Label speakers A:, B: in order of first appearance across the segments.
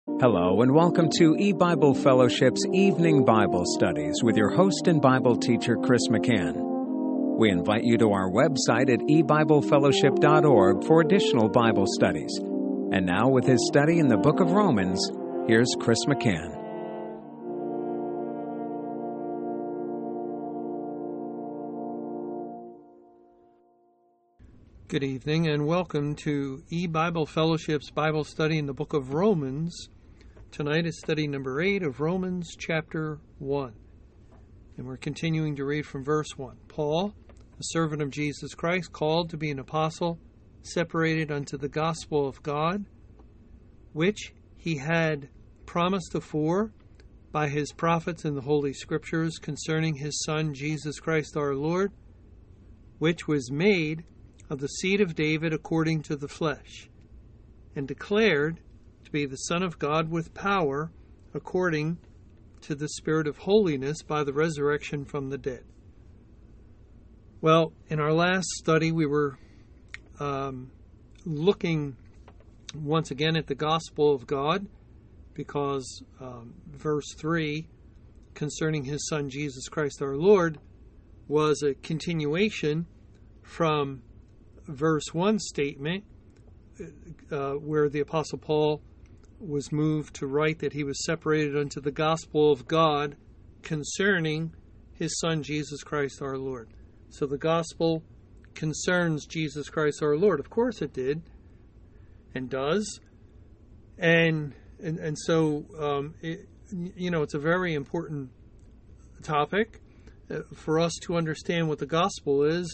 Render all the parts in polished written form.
A: Hello and welcome to eBible Fellowship's Evening Bible Studies with your host and Bible teacher, Chris McCann. We invite you to our website at ebiblefellowship.org for additional Bible studies. And now with his study in the book of Romans, here's Chris McCann.
B: Good evening and welcome to eBible Fellowship's Bible study in the book of Romans. Tonight is study number 8 of Romans chapter 1. And we're continuing to read from verse 1. Paul, a servant of Jesus Christ, called to be an apostle, separated unto the gospel of God, which he had promised afore by his prophets in the Holy Scriptures concerning his Son, Jesus Christ our Lord, which was made of the seed of David according to the flesh, and declared to be the Son of God with power according to the Spirit of holiness by the resurrection from the dead. Well, in our last study we were looking once again at the gospel of God, because verse 3 concerning his Son Jesus Christ our Lord was a continuation from verse 1 statement where the Apostle Paul was moved to write that he was separated unto the gospel of God concerning his Son Jesus Christ our Lord. So the gospel concerns Jesus Christ our Lord. Of course it did and does. And so it's a very important topic for us to understand what the gospel is,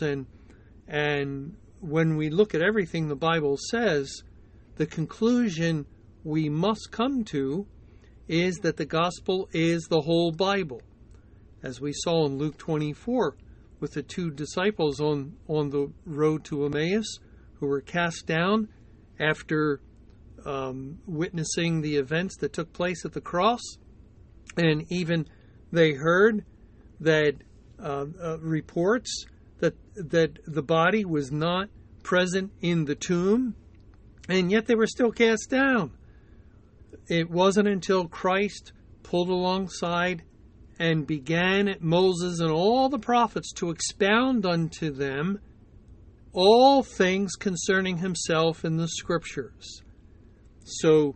B: and when we look at everything the Bible says, the conclusion we must come to is that the gospel is the whole Bible. As we saw in Luke 24 with the two disciples on the road to Emmaus who were cast down after witnessing the events that took place at the cross. And even they heard that reports that the body was not present in the tomb, and yet they were still cast down. It wasn't until Christ pulled alongside and began at Moses and all the prophets to expound unto them all things concerning himself in the Scriptures. So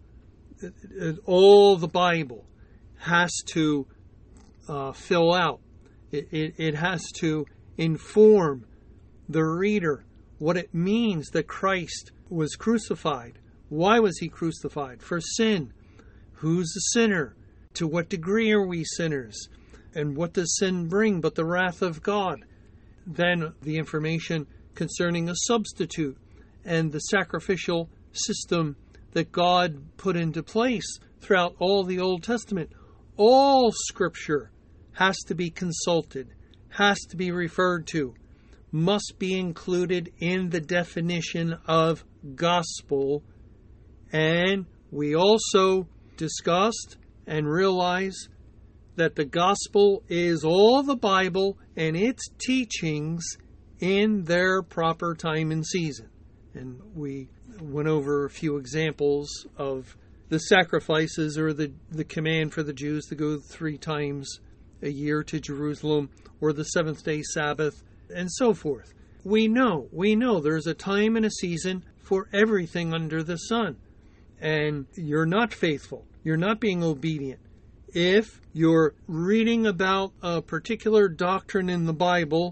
B: all the Bible has to fill out. It has to inform the reader what it means that Christ was crucified. Why was he crucified? For sin. Who's a sinner? To what degree are we sinners? And what does sin bring but the wrath of God? Then the information concerning a substitute and the sacrificial system that God put into place throughout all the Old Testament. All Scripture has to be consulted, has to be referred to, must be included in the definition of gospel. And we also discussed and realized that the gospel is all the Bible and its teachings in their proper time and season. And we went over a few examples of the sacrifices or the command for the Jews to go 3 times a year to Jerusalem, or the seventh-day Sabbath, and so forth. We know there's a time and a season for everything under the sun. And you're not faithful. You're not being obedient. If you're reading about a particular doctrine in the Bible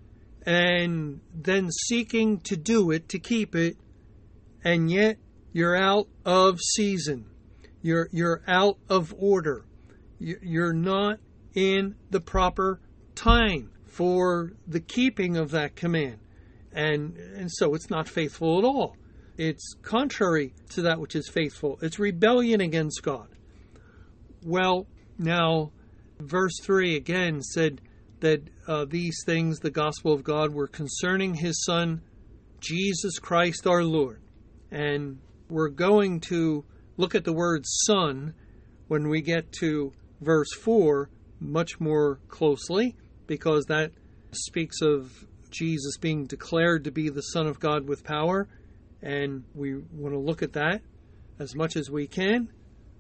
B: and then seeking to do it, to keep it, and yet you're out of season. You're out of order. You're not in the proper time for the keeping of that command. And so it's not faithful at all. It's contrary to that which is faithful. It's rebellion against God. Well, now, verse 3 again said that these things, the gospel of God, were concerning his Son, Jesus Christ our Lord. And we're going to look at the word Son when we get to verse 4 much more closely, because that speaks of Jesus being declared to be the Son of God with power, and we want to look at that as much as we can.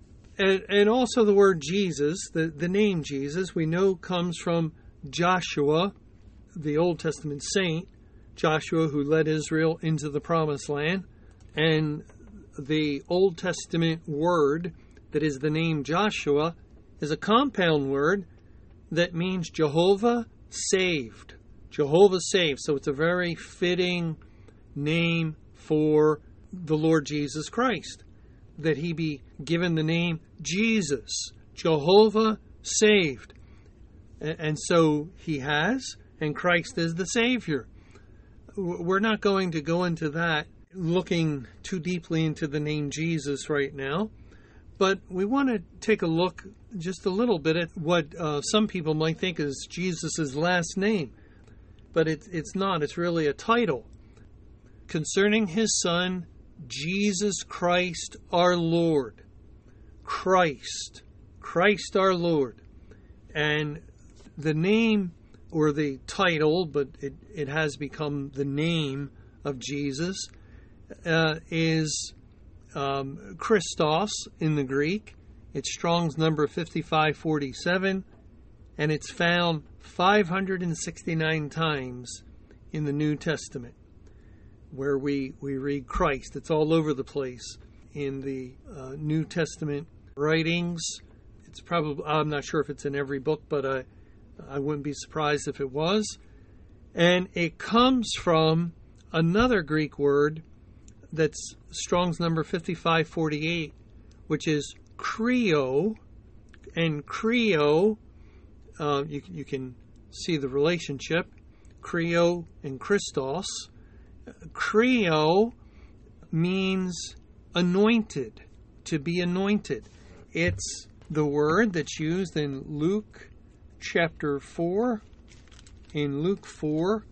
B: And also the word Jesus, the name Jesus, we know comes from Joshua, the Old Testament saint, Joshua who led Israel into the Promised Land. And the Old Testament word that is the name Joshua is a compound word that means Jehovah saved. Jehovah saved. So it's a very fitting name for the Lord Jesus Christ, that he be given the name Jesus, Jehovah saved. And so he has, and Christ is the Savior. We're not going to go into that, looking too deeply into the name Jesus right now, but we want to take a look just a little bit at what some people might think is Jesus' last name. But it's not. It's really a title. Concerning his Son, Jesus Christ our Lord. Christ our Lord. And the name, or the title, but it has become the name of Jesus, is Christos in the Greek. It's Strong's number 5547, and it's found 569 times in the New Testament, where we read Christ. It's all over the place in the New Testament writings. It's probably, I'm not sure if it's in every book, but I wouldn't be surprised if it was. And it comes from another Greek word that's Strong's number 5548, which is Kreo. And Kreo, you can see the relationship, Kreo and Christos. Kreo means anointed, to be anointed. It's the word that's used in Luke chapter 4. In Luke 4,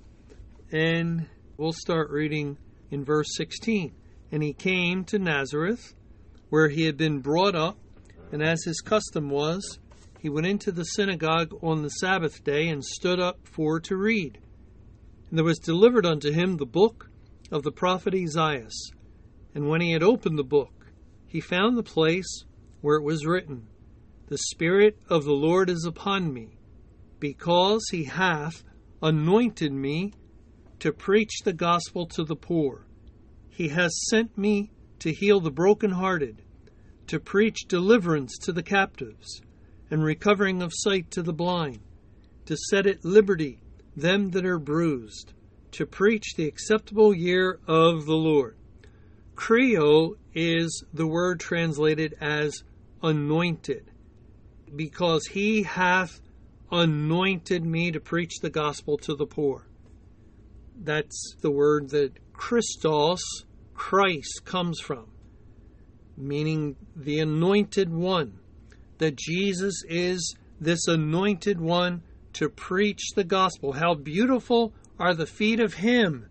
B: and we'll start reading in verse 16. And he came to Nazareth, where he had been brought up, and as his custom was, he went into the synagogue on the Sabbath day and stood up for to read. And there was delivered unto him the book of the prophet Isaiah. And when he had opened the book, he found the place where it was written, The Spirit of the Lord is upon me, because he hath anointed me to preach the gospel to the poor. He has sent me to heal the brokenhearted, to preach deliverance to the captives, and recovering of sight to the blind, to set at liberty them that are bruised, to preach the acceptable year of the Lord. Kreo is the word translated as anointed, because he hath anointed me to preach the gospel to the poor. That's the word that Christos, Christ, comes from, meaning the anointed one, that Jesus is this anointed one to preach the gospel. How beautiful are the feet of him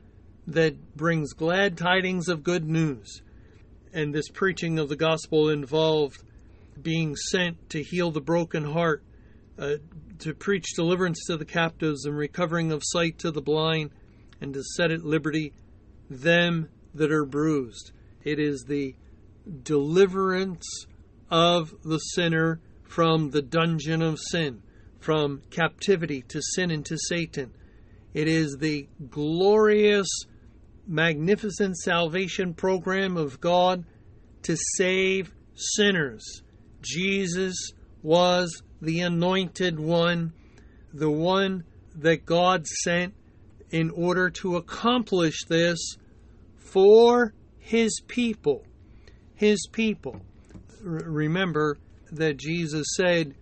B: that brings glad tidings of good news. And this preaching of the gospel involved being sent to heal the broken heart, to preach deliverance to the captives and recovering of sight to the blind, and to set at liberty them that are bruised. It is the deliverance of the sinner from the dungeon of sin, from captivity to sin and to Satan. It is the glorious, magnificent salvation program of God to save sinners. Jesus was the anointed one, the one that God sent in order to accomplish this for his people. His people. Remember that Jesus said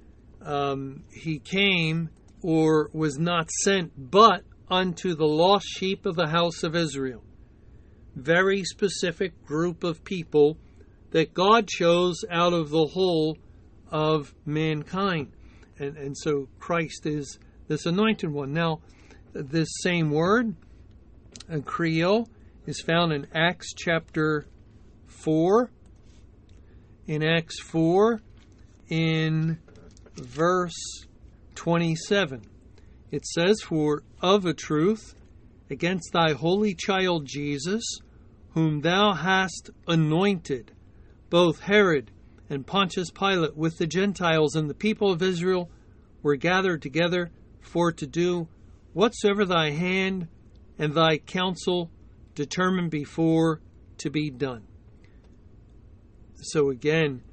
B: he came or was not sent but unto the lost sheep of the house of Israel. Very specific group of people that God chose out of the whole of mankind. And so Christ is this anointed one. Now, this same word, Kreo, is found in Acts chapter 4. In Acts 4, in verse 27, it says, For of a truth, against thy holy child Jesus, whom thou hast anointed, both Herod and Pontius Pilate with the Gentiles and the people of Israel were gathered together for to do whatsoever thy hand and thy counsel determined before to be done. So again,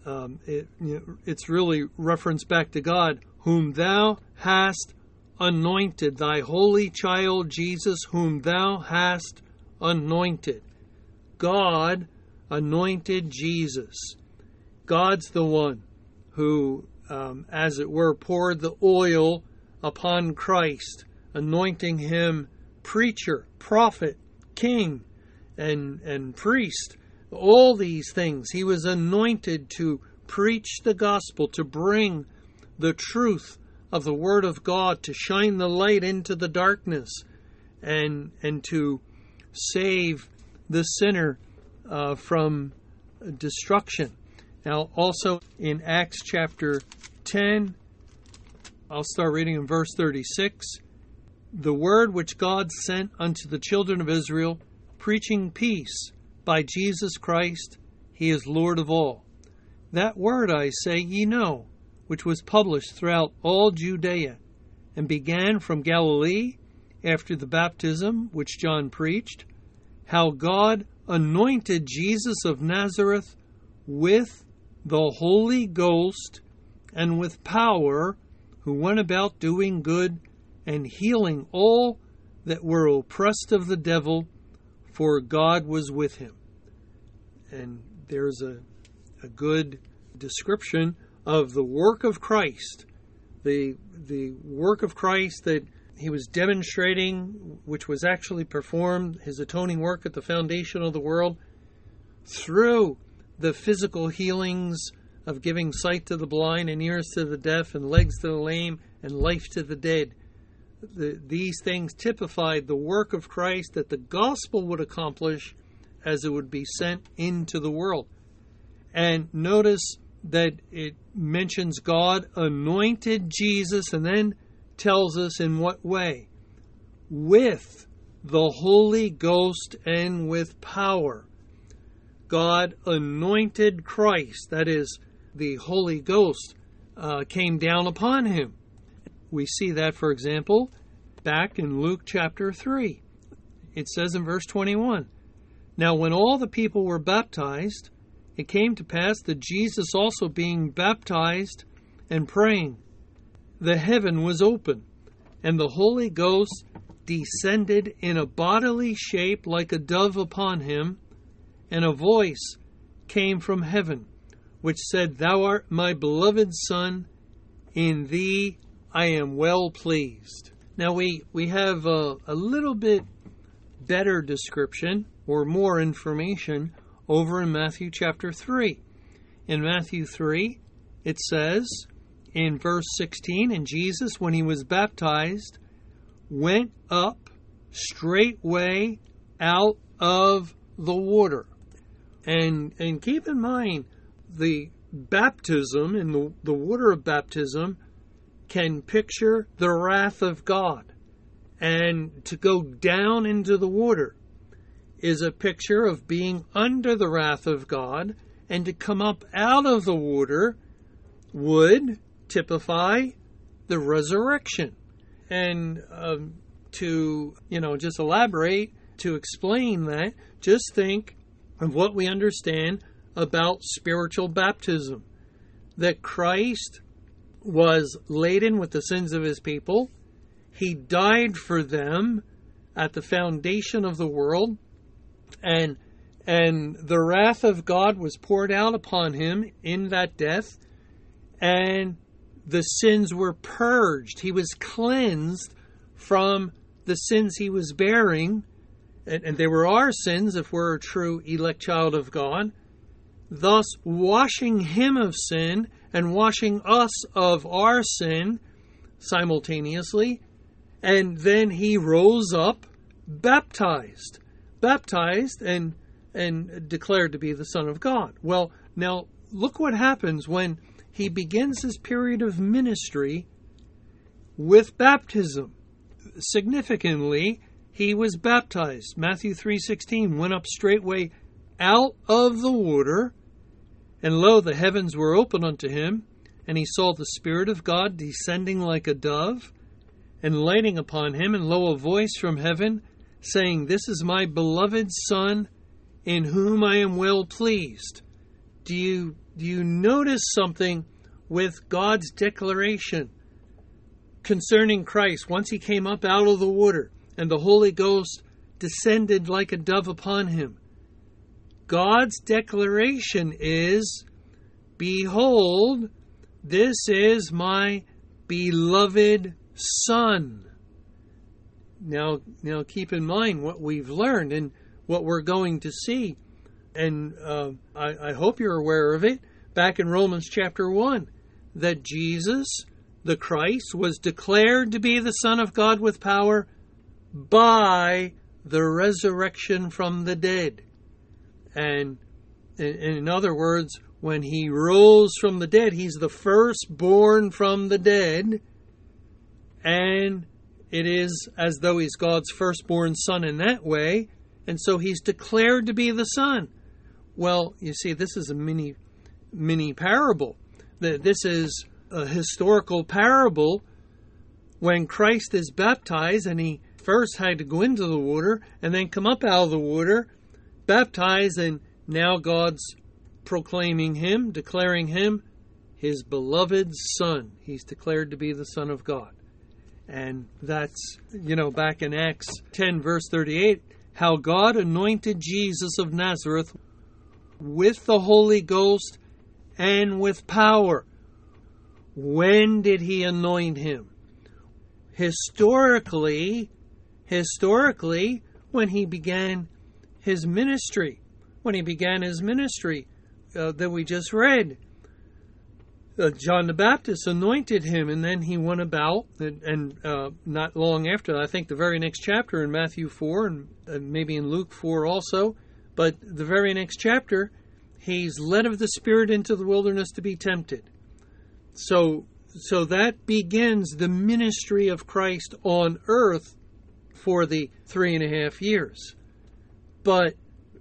B: it's really reference back to God, whom thou hast anointed, thy holy child Jesus, whom thou hast anointed. God anointed Jesus. God's the one who, as it were, poured the oil upon Christ, anointing him preacher, prophet, king, and priest. All these things. He was anointed to preach the gospel, to bring the truth of the Word of God, to shine the light into the darkness, and to save the sinner from destruction. Now, also in Acts chapter 10, I'll start reading in verse 36. The word which God sent unto the children of Israel, preaching peace by Jesus Christ, he is Lord of all. That word, I say, ye know, which was published throughout all Judea, and began from Galilee after the baptism which John preached, how God anointed Jesus of Nazareth with the Holy Ghost and with power, who went about doing good and healing all that were oppressed of the devil, for God was with him. And there's a good description of the work of Christ, the work of Christ that he was demonstrating, which was actually performed, his atoning work at the foundation of the world, through the physical healings of giving sight to the blind and ears to the deaf and legs to the lame and life to the dead. These things typified the work of Christ that the gospel would accomplish as it would be sent into the world. And notice that it mentions God anointed Jesus and then tells us in what way. With the Holy Ghost and with power. God anointed Christ, that is, the Holy Ghost came down upon him. We see that, for example, back in Luke chapter 3. It says in verse 21, Now when all the people were baptized, it came to pass that Jesus also being baptized and praying, the heaven was open, and the Holy Ghost descended in a bodily shape like a dove upon him, and a voice came from heaven, which said, Thou art my beloved Son, in thee I am well pleased. Now we have a little bit better description or more information over in Matthew chapter 3. In Matthew 3, it says in verse 16, And Jesus, when he was baptized, went up straightway out of the water. And keep in mind, the baptism in the water of baptism can picture the wrath of God. And to go down into the water is a picture of being under the wrath of God, and to come up out of the water would typify the resurrection. And to just elaborate, to explain that, just think of what we understand about spiritual baptism. That Christ was laden with the sins of his people. He died for them at the foundation of the world. And the wrath of God was poured out upon him in that death. And the sins were purged. He was cleansed from the sins he was bearing. And they were our sins if we're a true elect child of God. Thus washing him of sin and washing us of our sin simultaneously. And then he rose up baptized and declared to be the Son of God. Well, now look what happens when he begins his period of ministry with baptism. Significantly, he was baptized. Matthew 3:16 went up straightway out of the water, And lo, the heavens were open unto him, and he saw the Spirit of God descending like a dove, and lighting upon him, and lo, a voice from heaven, saying, This is my beloved Son, in whom I am well pleased. Do you notice something with God's declaration concerning Christ once he came up out of the water and the Holy Ghost descended like a dove upon him? God's declaration is, Behold, this is my beloved Son. Now keep in mind what we've learned and what we're going to see. And I hope you're aware of it, back in Romans chapter 1, that Jesus, the Christ, was declared to be the Son of God with power by the resurrection from the dead. And in other words, when he rose from the dead, he's the firstborn from the dead, and it is as though he's God's firstborn son in that way, and so he's declared to be the Son. Well, you see, this is a mini parable. This is a historical parable when Christ is baptized, and he first had to go into the water and then come up out of the water, baptized, and now God's proclaiming him, declaring him his beloved Son. He's declared to be the Son of God. And that's, back in Acts 10, verse 38, how God anointed Jesus of Nazareth with the Holy Ghost and with power. When did he anoint him? Historically, when he began his ministry. That we just read. John the Baptist anointed him, and then he went about, and not long after, I think the very next chapter in Matthew 4, and maybe in Luke 4 also, but the very next chapter, he's led of the Spirit into the wilderness to be tempted. So that begins the ministry of Christ on earth for the 3.5 years. But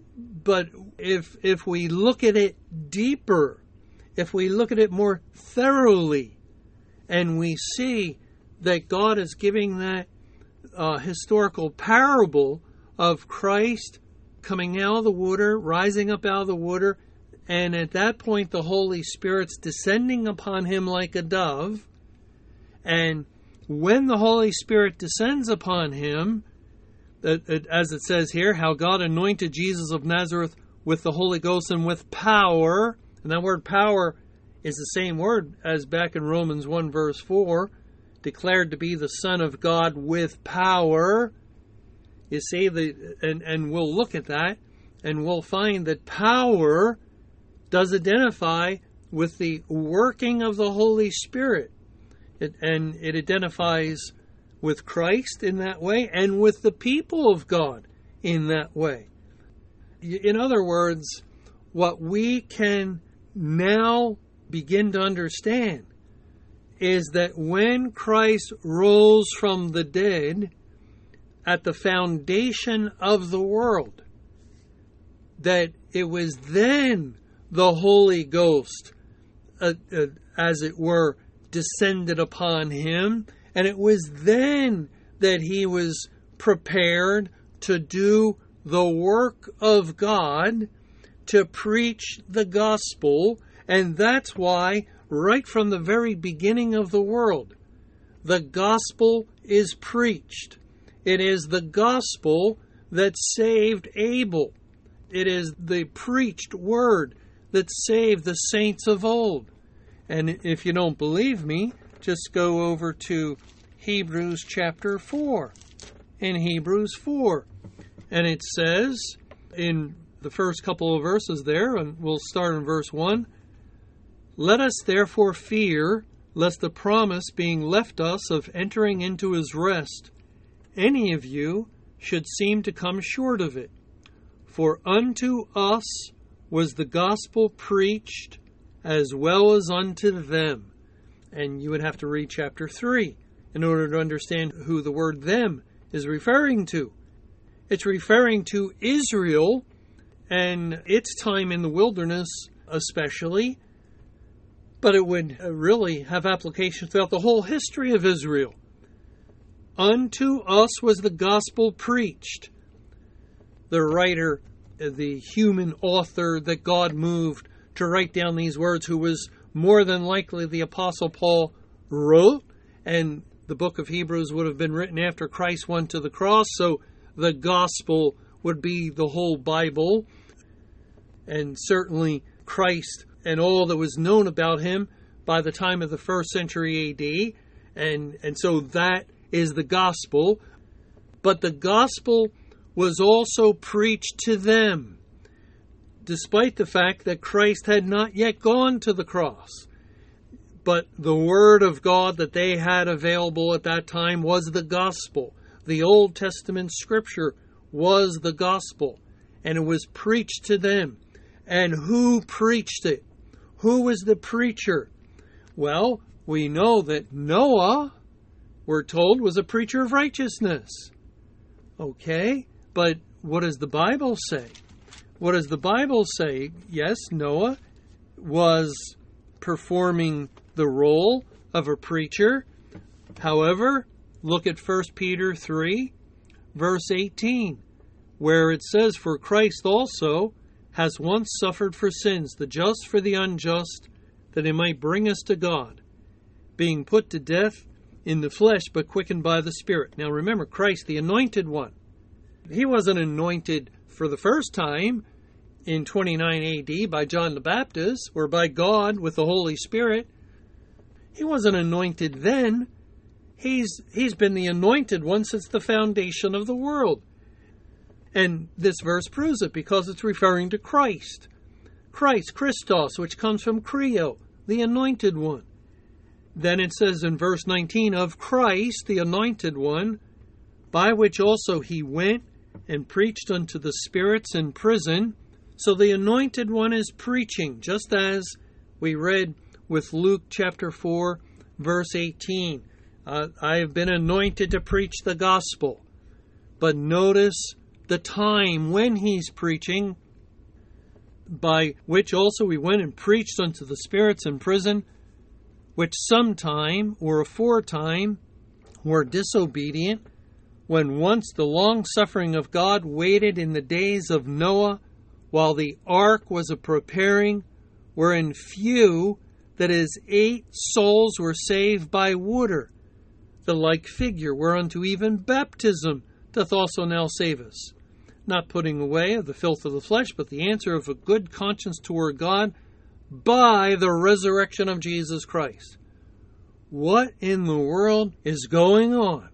B: if we look at it deeper, if we look at it more thoroughly, and we see that God is giving that historical parable of Christ coming out of the water, rising up out of the water, and at that point the Holy Spirit's descending upon him like a dove, and when the Holy Spirit descends upon him, as it says here, how God anointed Jesus of Nazareth with the Holy Ghost and with power. And that word power is the same word as back in Romans 1 verse 4, declared to be the Son of God with power. You see, and we'll look at that, and we'll find that power does identify with the working of the Holy Spirit. It identifies with Christ in that way, and with the people of God in that way. In other words, what we can now begin to understand is that when Christ rose from the dead at the foundation of the world, that it was then the Holy Ghost, as it were, descended upon him, and it was then that he was prepared to do the work of God, to preach the gospel. And that's why, right from the very beginning of the world, the gospel is preached. It is the gospel that saved Abel. It is the preached word that saved the saints of old. And if you don't believe me, just go over to Hebrews chapter 4. In Hebrews 4. And it says in the first couple of verses there, and we'll start in verse 1, Let us therefore fear, lest the promise being left us of entering into his rest, any of you should seem to come short of it. For unto us was the gospel preached, as well as unto them. And you would have to read chapter 3 in order to understand who the word them is referring to. It's referring to Israel and its time in the wilderness especially, but it would really have application throughout the whole history of Israel. Unto us was the gospel preached. The writer, the human author that God moved to write down these words, who was more than likely the Apostle Paul, wrote, and the book of Hebrews would have been written after Christ went to the cross, so the gospel would be the whole Bible, and certainly Christ and all that was known about him by the time of the 1st century AD, and so that is the gospel. But the gospel was also preached to them, despite the fact that Christ had not yet gone to the cross. But the word of God that they had available at that time was the gospel. The Old Testament scripture was the gospel, and it was preached to them. And who preached it? Who was the preacher? Well, we know that Noah, we're told, was a preacher of righteousness. Okay, but what does the Bible say? What does the Bible say? Yes, Noah was performing the role of a preacher. However, look at 1 Peter 3, verse 18, where it says, "For Christ also has once suffered for sins, the just for the unjust, that he might bring us to God, being put to death in the flesh, but quickened by the Spirit." Now remember, Christ, the anointed one. He wasn't anointed for the first time in 29 AD by John the Baptist or by God with the Holy Spirit. He wasn't anointed then. He's been the anointed one since the foundation of the world. And this verse proves it because it's referring to Christ. Christ, Christos, which comes from Creo, the anointed one. Then it says in verse 19, "Of Christ, the anointed one, by which also he went and preached unto the spirits in prison." So the anointed one is preaching, just as we read with Luke chapter 4, verse 18. I have been anointed to preach the gospel. But notice the time when he's preaching, by which also he went and preached unto the spirits in prison, which sometime or aforetime were disobedient, when once the long suffering of God waited in the days of Noah, while the ark was a preparing, wherein few, that is 8 souls, were saved by water. The like figure whereunto even baptism doth also now save us, not putting away of the filth of the flesh, but the answer of a good conscience toward God by the resurrection of Jesus Christ. What in the world is going on?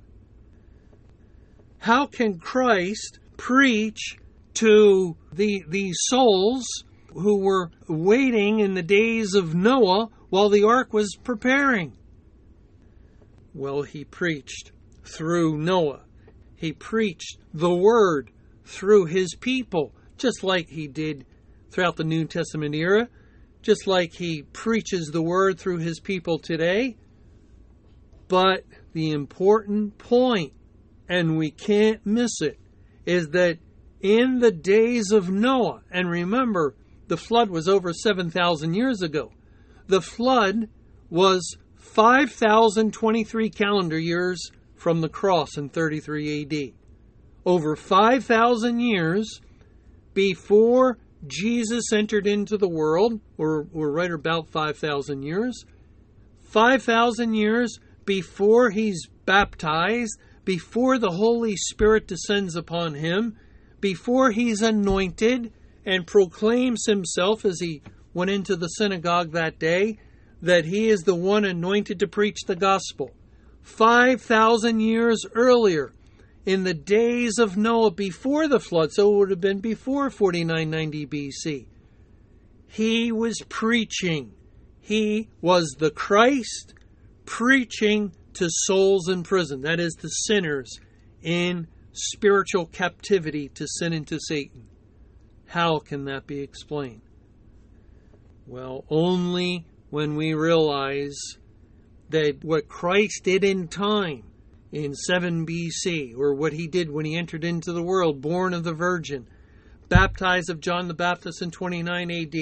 B: How can Christ preach to these souls who were waiting in the days of Noah while the ark was preparing? Well, he preached through Noah. He preached the word through his people, just like he did throughout the New Testament era, just like he preaches the word through his people today. But the important point, and we can't miss it, is that in the days of Noah, and remember, the flood was over 7,000 years ago. The flood was 5,023 calendar years from the cross in 33 AD. Over 5,000 years before Jesus entered into the world, or right about 5,000 years. 5,000 years before he's baptized, before the Holy Spirit descends upon him, before he's anointed and proclaims himself as he went into the synagogue that day, that he is the one anointed to preach the gospel. 5,000 years earlier, in the days of Noah before the flood, so it would have been before 4990 BC, he was preaching. He was the Christ preaching to souls in prison, that is, to sinners in spiritual captivity to sin and to Satan. How can that be explained? Well, only when we realize that what Christ did in time in 7 BC, or what he did when he entered into the world, born of the Virgin, baptized of John the Baptist in 29 AD,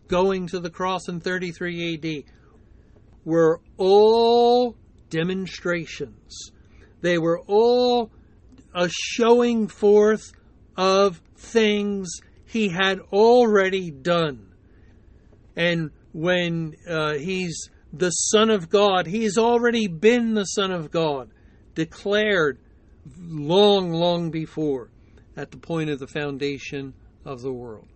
B: going to the cross in 33 AD, were all demonstrations. They were all a showing forth of things he had already done. And when he's the Son of God, he's already been the Son of God, declared long, long before, at the point of the foundation of the world.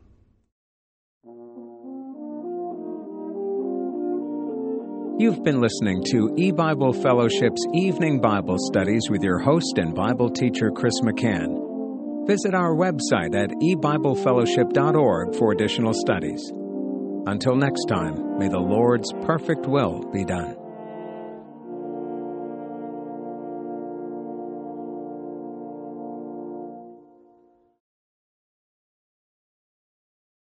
A: You've been listening to E-Bible Fellowship's Evening Bible Studies with your host and Bible teacher, Chris McCann. Visit our website at ebiblefellowship.org for additional studies. Until next time, may the Lord's perfect will be done.